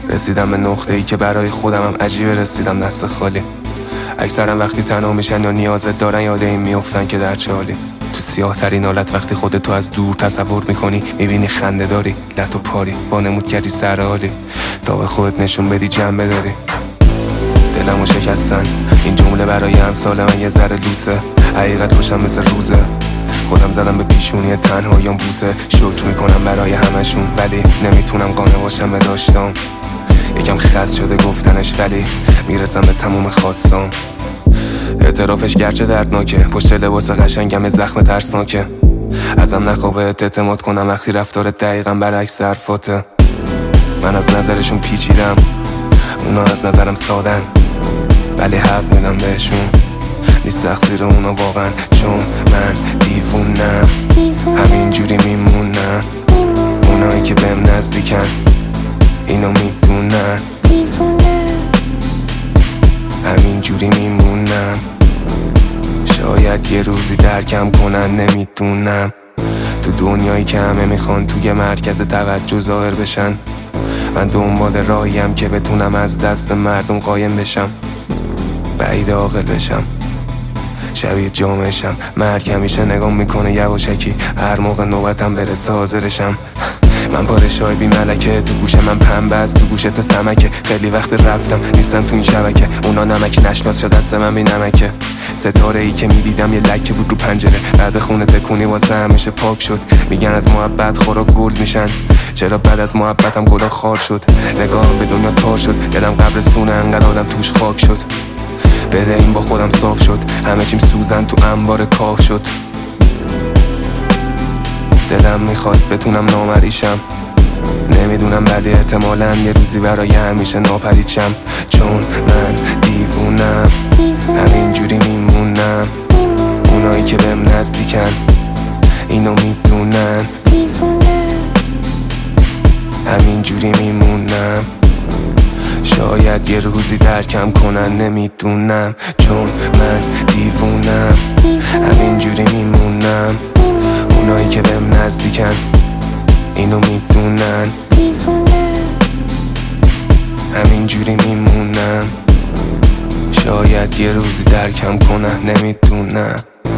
رسیدم به نقطه‌ای که برای خودمم عجیبه رسیدم دست خالی. اکثرا وقتی تنها میشن یا نیازت دارن یاد این میافتن که در چه حالی. تو سیاه ترین حالت وقتی خودتو از دور تصور میکنی میبینی خنده داری، لط و پاری وانمود کردی سر حالی تا به خودت نشون بدی جنبه داری. دلمو شکستن این جمله برای امثال من یه ذره لوسه. حقیقت روشن مثل روزه، خودم زدم به پیشونی تنهاییام بوسه. شکر میکنم برای همشون ولی نمیتونم قانع باشم به داشتم. یکم خست شده گفتنش ولی میرسم به تموم خواستم. اعترافش گرچه دردناکه، پشت لباس قشنگم زخم ترسناکه. ازم نخواه بهت اعتماد کنم وقتی رفتارت دقیقا برعکس حرفاته. من از نظرشون پیچیدم، اونا از نظرم سادن، ولی حق میدم بهشون، نیست تقصیر اونا واقعا. چون من دیوونم همینجوری میمونم. اونایی که بهم نزدیکن اینو میدونن، همینجوری میمونم. شاید یه روزی درکم کنن، نمیدونم. تو دنیایی که همه میخوان توی مرکز توجه ظاهر بشن، من دنبال راهیم که بتونم از دست مردم قایم بشم. بعید عاقل بشم، شبیه جامعشم. مرگ همیشه نگاه میکنه یواشکی، هر موقع نوبتم برسه حاضرشم. من پادشاه بی ملکه، تو گوش من پنبه است، تو گوشت سمکه. خیلی وقت رفتم نیستم تو این شبکه، اونا نمک نشناس شد دست من بی نمکه. ستاره ای که میدیدم یه لکه بود رو پنجره، بعد خونه تکونی واسه همیشه پاک شد. میگن از محبت خوراک گل میشن، چرا بعد از محبتم گلا خار شد. نگاهم به دنیا تار شد، دلم قبرستونه انقدر آدم توش خاک شد. بده این با خودم صاف شد، همه چیم سوزن تو انبار کاه شد. دلم میخواست بتونم نامریشم، نمیدونم ولی احتمالاً یه روزی برای همیشه ناپدید شم. چون من دیوونم همینجوری میمونم. اونایی که بهم نزدیکن اینو میدونن، همینجوری میمونم. شاید یه روزی درکم کنن، نمیدونم. چون من دیوونم همینجوری میمونم. اونایی که بهم نزدیکن اینو میدونن، همینجوری میمونم. شاید یه روزی درکم کنن، نمیدونم.